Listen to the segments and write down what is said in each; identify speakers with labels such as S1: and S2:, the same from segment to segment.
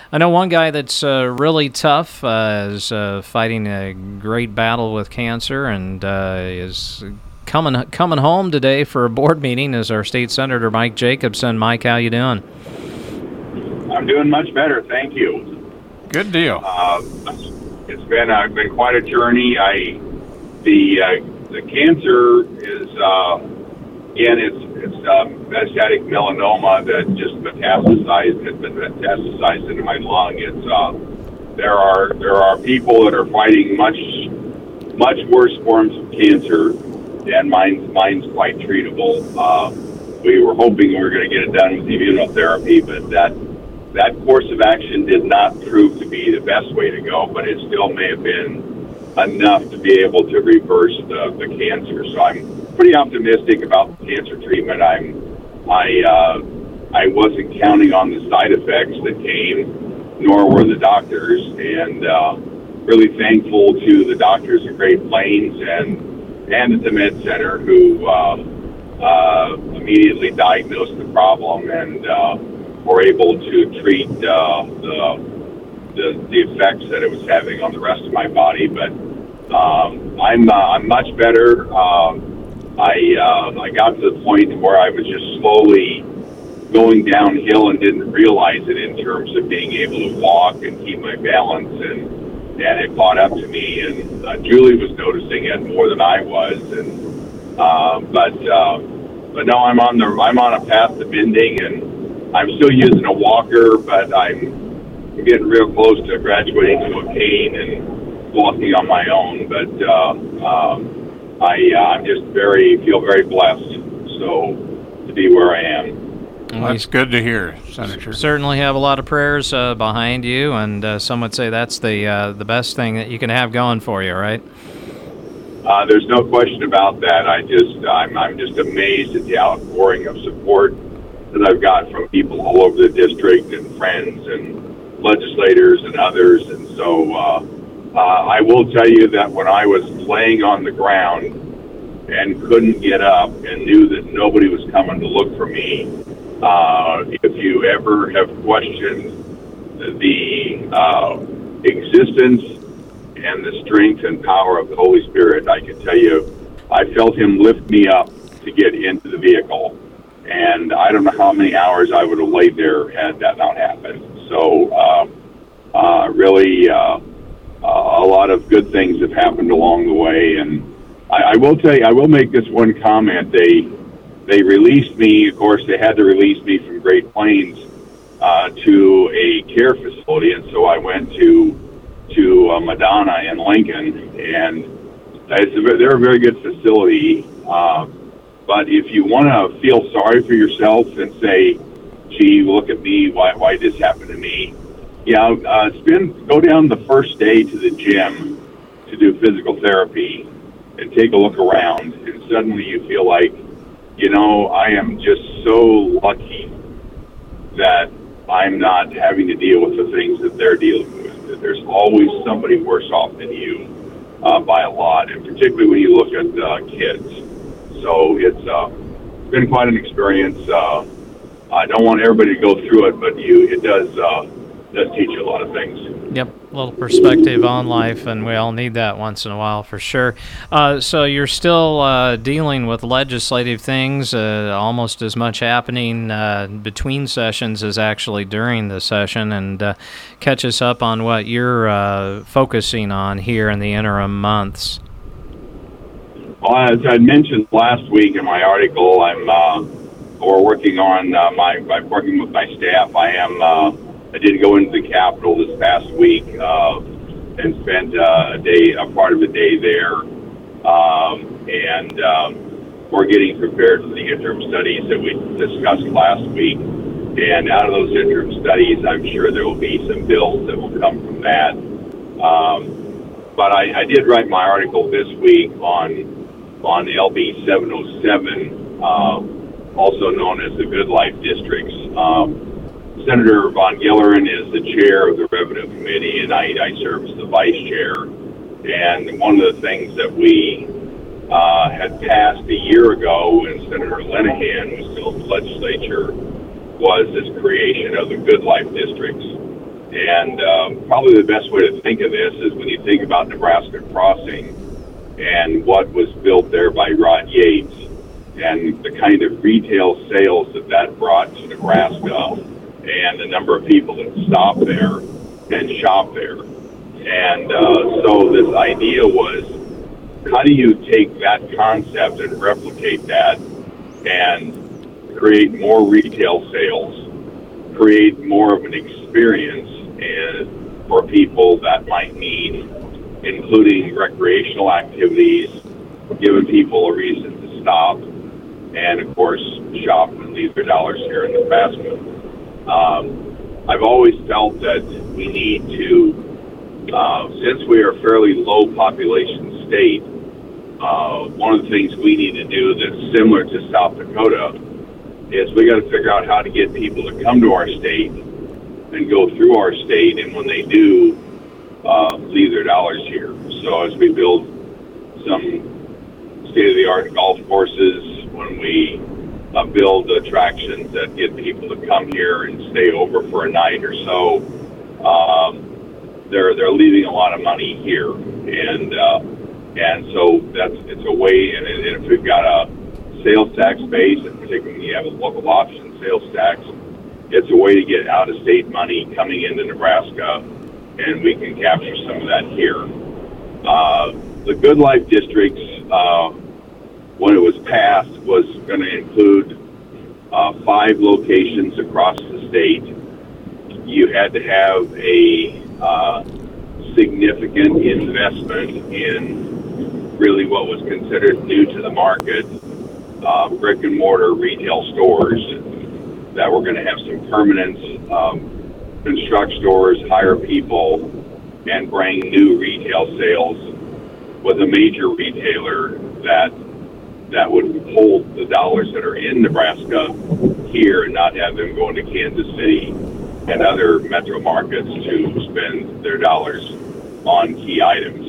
S1: I know one guy that's really tough, is fighting a great battle with cancer, and is coming home today for a board meeting is our state senator, Mike Jacobson. Mike, how you doing?
S2: I'm doing much better, thank you.
S3: Good deal.
S2: It's been quite a journey. The cancer is it's metastatic melanoma that just has been metastasized into my lung. There are people that are fighting much worse forms of cancer, and mine's quite treatable. We were hoping we were going to get it done with immunotherapy, but that course of action did not prove to be the best way to go, but it still may have been enough to be able to reverse the cancer. So I'm pretty optimistic about the cancer treatment. I wasn't counting on the side effects that came, nor were the doctors, and really thankful to the doctors at Great Plains and at the Med Center who immediately diagnosed the problem and were able to treat the effects that it was having on the rest of my body. But I'm much better. I got to the point where I was just slowly going downhill and didn't realize it in terms of being able to walk and keep my balance, and it caught up to me, and Julie was noticing it more than I was, and but no, I'm on a path to mending, and I'm still using a walker, but I'm getting real close to graduating to a cane and walking on my own. But I'm just feel very blessed, so to be where I am.
S3: Well, that's good to hear, Senator.
S1: Certainly have a lot of prayers behind you, and some would say that's the best thing that you can have going for you, right?
S2: There's no question about that. I'm just amazed at the outpouring of support that I've got from people all over the district and friends and legislators and others. And so I will tell you that when I was laying on the ground and couldn't get up and knew that nobody was coming to look for me, if you ever have questioned the existence and the strength and power of the Holy Spirit, I can tell you, I felt Him lift me up to get into the vehicle. And I don't know how many hours I would have laid there had that not happened. So really, a lot of good things have happened along the way. And I will tell you, I will make this one comment. They released me, of course, they had to release me from Great Plains to a care facility. And so I went to Madonna in Lincoln, and they're a very good facility. But if you want to feel sorry for yourself and say, gee, look at me, why this happened to me? Yeah, go down the first day to the gym to do physical therapy and take a look around, and suddenly you feel like, I am just so lucky that I'm not having to deal with the things that they're dealing with. There's always somebody worse off than you by a lot, and particularly when you look at kids. So it's been quite an experience. I don't want everybody to go through it, but it does teach you a lot of things.
S1: Yep, a little perspective on life, and we all need that once in a while for sure. So you're still dealing with legislative things, almost as much happening between sessions as actually during the session, and catch us up on what you're focusing on here in the interim months.
S2: Well, as I mentioned last week in my article, we're working on I'm working with my staff. I did go into the Capitol this past week and spent a part of the day there, and we're getting prepared for the interim studies that we discussed last week. And out of those interim studies, I'm sure there will be some bills that will come from that. But I did write my article this week on LB 707, also known as the Good Life Districts. Senator Von Gillerin is the chair of the Revenue Committee, and I serve as the vice chair. And one of the things that we had passed a year ago when Senator Linehan was still in the legislature was this creation of the Good Life Districts. And probably the best way to think of this is when you think about Nebraska Crossing and what was built there by Rod Yates and the kind of retail sales that brought to Nebraska and the number of people that stop there and shop there. And so this idea was, how do you take that concept and replicate that and create more retail sales, create more of an experience and for people that might need, including recreational activities, giving people a reason to stop, and of course shop and leave their dollars here in Nebraska. I've always felt that we need to, since we are a fairly low population state, one of the things we need to do that's similar to South Dakota is we got to figure out how to get people to come to our state and go through our state, and when they do, leave their dollars here. So as we build some state-of-the-art golf courses, when we build attractions that get people to come here and stay over for a night or so, they're leaving a lot of money here, and so it's a way. And if we've got a sales tax base, and particularly you have a local option sales tax, it's a way to get out-of-state money coming into Nebraska, and we can capture some of that here. The Good Life districts, when it was passed, was going to include 5 locations across the state. You had to have a significant investment in really what was considered new to the market, brick and mortar retail stores that were going to have some permanence, construct stores, hire people, and bring new retail sales with a major retailer that would hold the dollars that are in Nebraska here and not have them going to Kansas City and other metro markets to spend their dollars on key items.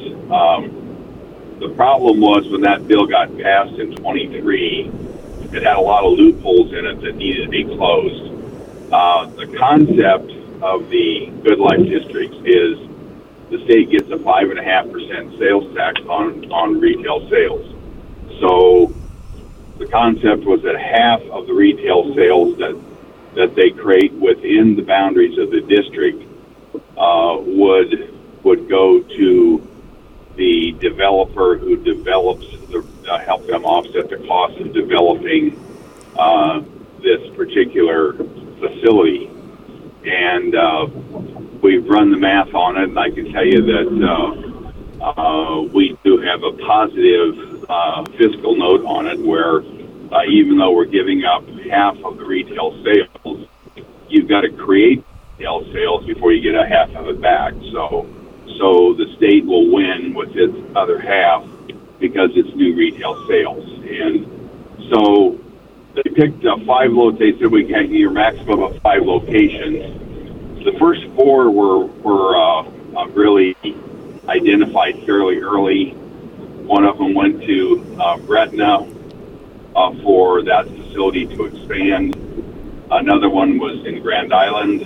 S2: The problem was when that bill got passed in 23, it had a lot of loopholes in it that needed to be closed. The concept of the Good Life districts is the state gets a 5.5% sales tax on retail sales. So the concept was that half of the retail sales that they create within the boundaries of the district would go to the developer who develops help them offset the cost of developing this particular facility. And we've run the math on it, and I can tell you that we do have a positive fiscal note on it, where even though we're giving up half of the retail sales, you've got to create retail sales before you get a half of it back. So the state will win with its other half because it's new retail sales. And so they picked 5 locations. They said we can your maximum of 5 locations. The first 4 were really identified fairly early. One of them went to Gretna for that facility to expand. Another one was in Grand Island,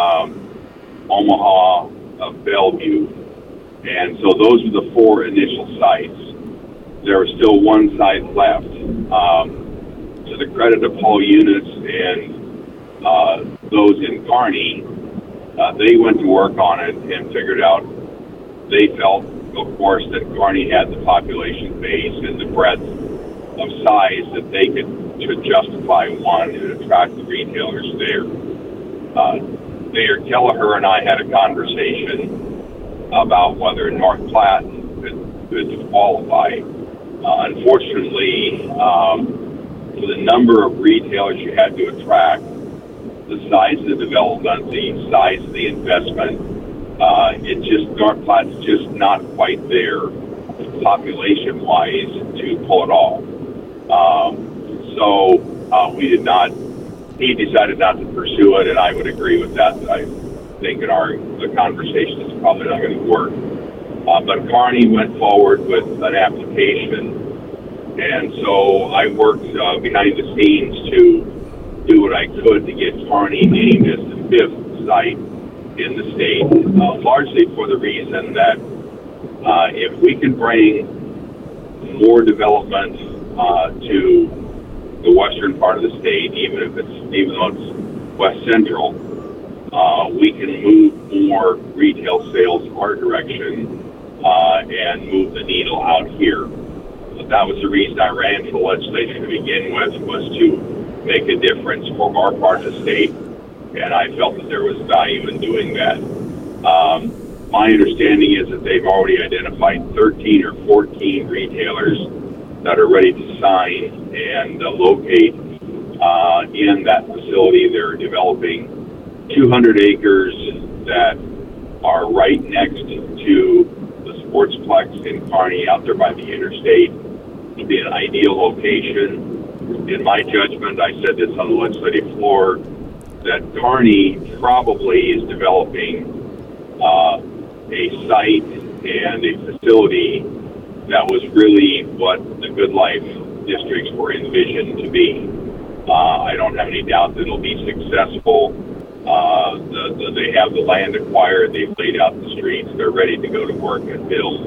S2: Omaha, Bellevue. And so those were the 4 initial sites. There was still 1 site left. To the credit of Paul Eunice and those in Kearney, they went to work on it and figured out, they felt, of course, that Kearney had the population base and the breadth of size that they could justify one and attract the retailers there. Mayor Kelleher and I had a conversation about whether North Platte could qualify. Unfortunately, for the number of retailers you had to attract, the size of the development, the size of the investment, North Platte's just not quite there population-wise to pull it off. He decided not to pursue it, and I would agree with that. I think the conversation is probably not going to work. But Kearney went forward with an application, and so I worked behind the scenes to do what I could to get Kearney named as the 5th site in the state, largely for the reason that if we can bring more development to the western part of the state, even though it's west central, we can move more retail sales our direction and move the needle out here. That was the reason I ran for the legislature to begin with, was to make a difference for our part of the state, and I felt that there was value in doing that. My understanding is that they've already identified 13 or 14 retailers that are ready to sign and locate in that facility. They're developing 200 acres that are right next to the Sportsplex in Kearney, out there by the interstate. It'd be an ideal location. In my judgment, I said this on the legislative floor, that Kearney probably is developing a site and a facility that was really what the Good Life districts were envisioned to be. I don't have any doubt that it'll be successful. They have the land acquired. They've laid out the streets. They're ready to go to work and build.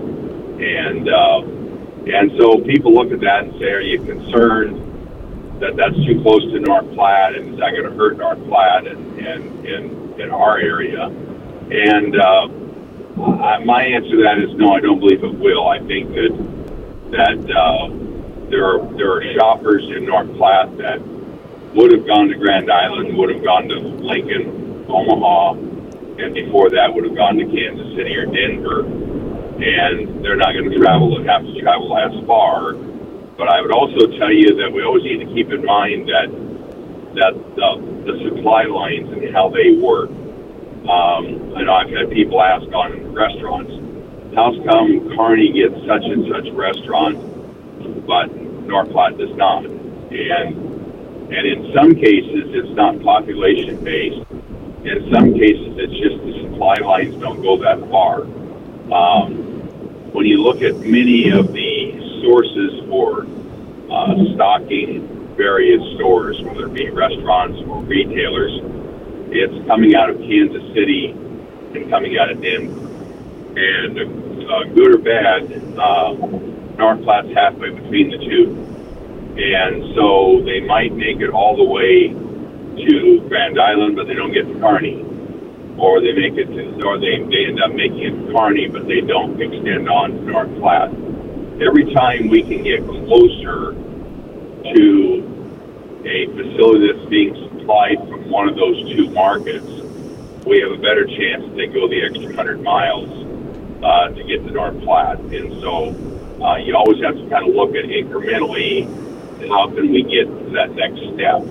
S2: And so people look at that and say, are you concerned that that's too close to North Platte, and is that going to hurt North Platte and in our area? And my answer to that is no, I don't believe it will. I think that there are shoppers in North Platte that would have gone to Grand Island, would have gone to Lincoln, Omaha, and before that would have gone to Kansas City or Denver, and they're not going to have to travel as far. But I would also tell you that we always need to keep in mind that the supply lines and how they work. I know I've had people ask on restaurants, how come Kearney gets such and such restaurant, but North Platte does not? And in some cases, it's not population based. In some cases, it's just the supply lines don't go that far. When you look at many of the sources for stocking various stores, whether it be restaurants or retailers, it's coming out of Kansas City and coming out of Denver. And good or bad, North Platte's halfway between the two. And so they might make it all the way to Grand Island, but they don't get to Kearney. Or they make it to, or they end up making it to Kearney, but they don't extend on to North Platte. Every time we can get closer to a facility that's being supplied from one of those two markets, we have a better chance that they go the extra 100 miles to get to North Platte. And so you always have to kind of look at incrementally, how can we get to that next step.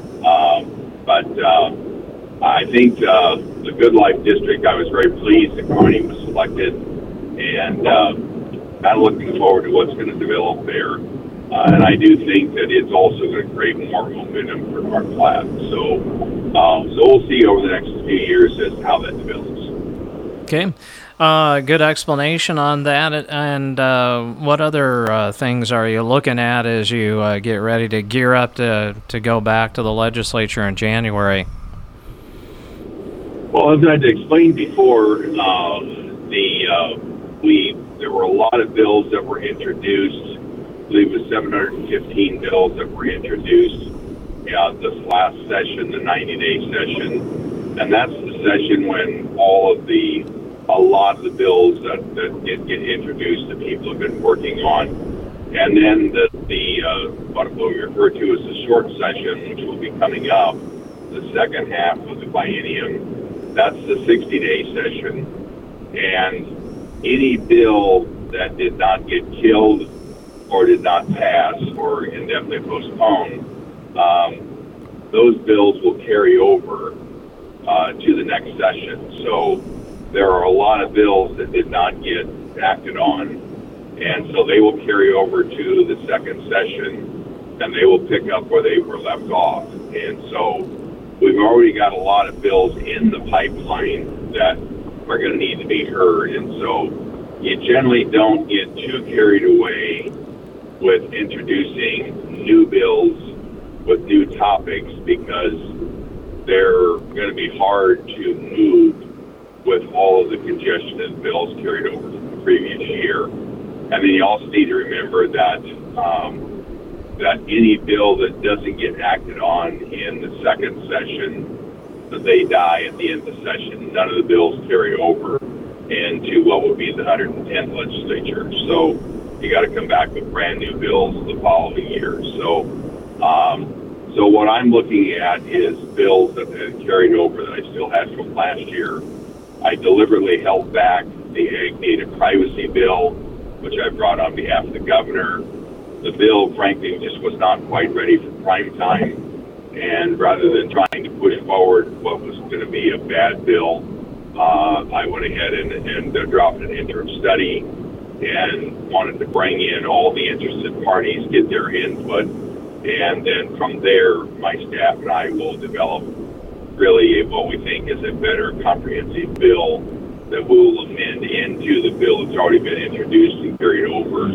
S2: But I think the Good Life District, I was very pleased that Kearney was selected, and kind of looking forward to what's going to develop there. And I do think that it's also going to create more momentum for North Platte. So we'll see over the next few years as to how that develops.
S1: Okay. Good explanation on that. And what other things are you looking at as you get ready to gear up to go back to the legislature in January?
S2: Well, as I explained before, there were a lot of bills that were introduced. I believe it was 715 bills that were introduced this last session, the 90-day session. And that's the session when a lot of the bills that get introduced that people have been working on. And then what we refer to as the short session, which will be coming up, the second half of the biennium, that's the 60-day session. And any bill that did not get killed or did not pass or indefinitely postponed, those bills will carry over to the next session. So there are a lot of bills that did not get acted on, and so they will carry over to the second session, and they will pick up where they were left off. And so we've already got a lot of bills in the pipeline that are going to need to be heard. And so you generally don't get too carried away with introducing new bills with new topics, because they're going to be hard to move of the congestion and bills carried over from the previous year. And then you also need to remember that that any bill that doesn't get acted on in the second session, that they die at the end of the session. None of the bills carry over into what would be the 110th legislature. So you got to come back with brand new bills the following year. So what I'm looking at is bills that have carried over that I still had from last year. I deliberately held back the ag data privacy bill, which I brought on behalf of the governor. The bill, frankly, just was not quite ready for prime time. And rather than trying to push forward what was going to be a bad bill, I went ahead and dropped an interim study and wanted to bring in all the interested parties, get their input, and then from there, my staff and I will develop really what we think is a better comprehensive bill that will amend into the bill that's already been introduced and carried over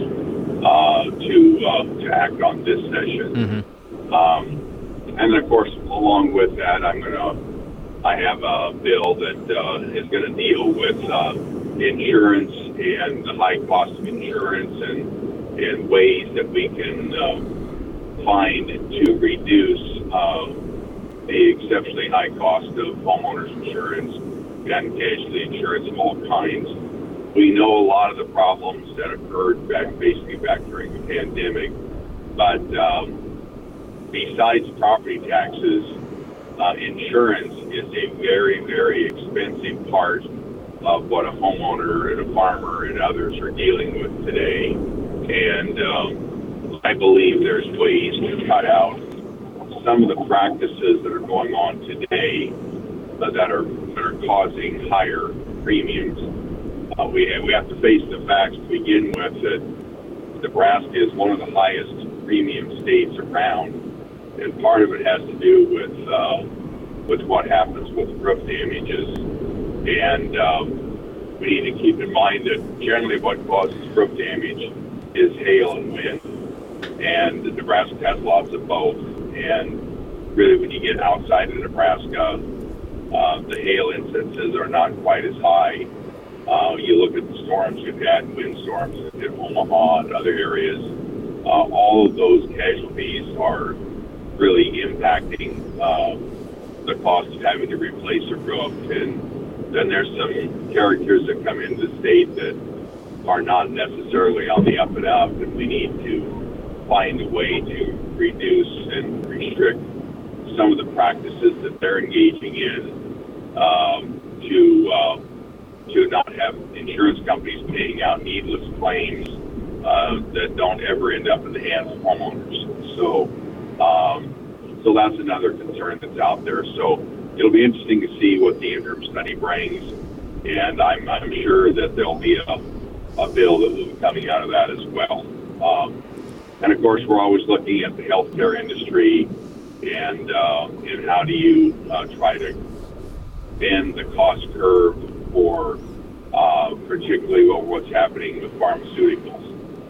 S2: to act on this session. And then, of course, along with that, I have a bill that is going to deal with insurance and the high cost of insurance and ways that we can find to reduce the exceptionally high cost of homeowners insurance and casualty insurance of all kinds. We know a lot of the problems that occurred basically back during the pandemic, but besides property taxes, insurance is a very, very expensive part of what a homeowner and a farmer and others are dealing with today. And I believe there's ways to cut out some of the practices that are going on today that are causing higher premiums. We have to face the facts to begin with that Nebraska is one of the highest premium states around, and part of it has to do with what happens with roof damages. And we need to keep in mind that generally what causes roof damage is hail and wind, and Nebraska has lots of both. And really, when you get outside of Nebraska, the hail instances are not quite as high. You look at the storms we've had, windstorms in Omaha and other areas, all of those casualties are really impacting the cost of having to replace a roof. And then there's some characters that come into the state that are not necessarily on the up and up, and we need to find a way to reduce and restrict some of the practices that they're engaging in to not have insurance companies paying out needless claims that don't ever end up in the hands of homeowners. So that's another concern that's out there. So it'll be interesting to see what the interim study brings, and I'm sure that there'll be a bill that will be coming out of that as well. And of course, we're always looking at the healthcare industry and how do you try to bend the cost curve for particularly what's happening with pharmaceuticals.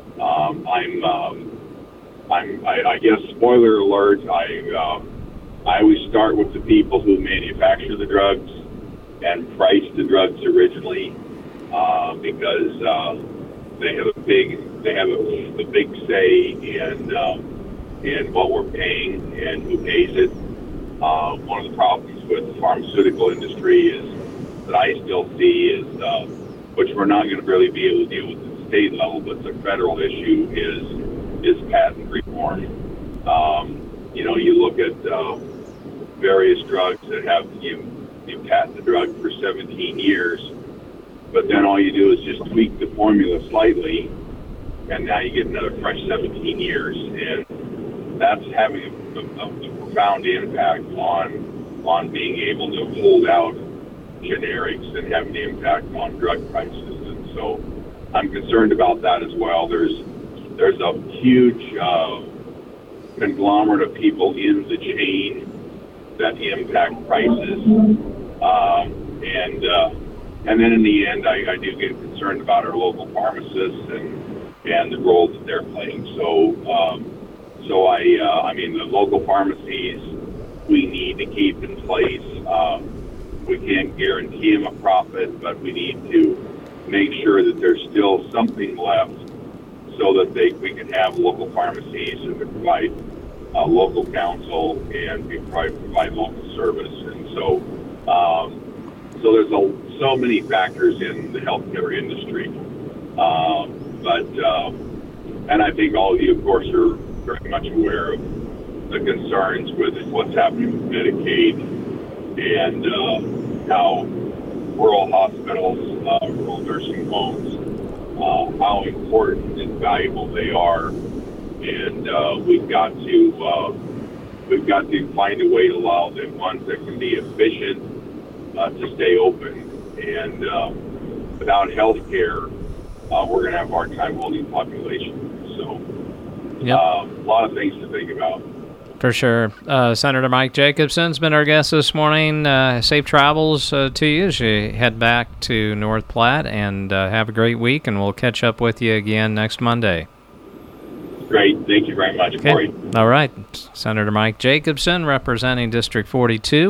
S2: I guess, spoiler alert, I always start with the people who manufacture the drugs and price the drugs originally, because they have a big say in what we're paying and who pays it. One of the problems with the pharmaceutical industry is that I still see is, which we're not going to really be able to deal with at the state level, but the federal issue is patent reform. You look at various drugs that have you patent the drug for 17 years, but then all you do is just tweak the formula slightly, and now you get another fresh 17 years, and that's having a profound impact on being able to hold out generics and having an impact on drug prices. And so I'm concerned about that as well. There's a huge conglomerate of people in the chain that impact prices, and then in the end, I do get concerned about our local pharmacists and the role that they're playing. So the local pharmacies we need to keep in place. We can't guarantee them a profit, but we need to make sure that there's still something left so that we can have local pharmacies and provide local counsel and provide local service. And so there's so many factors in the healthcare industry. And I think all of you, of course, are very much aware of the concerns with what's happening with Medicaid and how rural hospitals, rural nursing homes, how important and valuable they are, and we've got to find a way to allow the ones that can be efficient to stay open. And without health care, we're going to have a hard time holding population. So, a lot of things to think about.
S1: For sure. Senator Mike Jacobson's been our guest this morning. Safe travels to you as you head back to North Platte, and have a great week, and we'll catch up with you again next Monday.
S2: Great. Thank you very much, Corey.
S1: All right. Senator Mike Jacobson, representing District 42.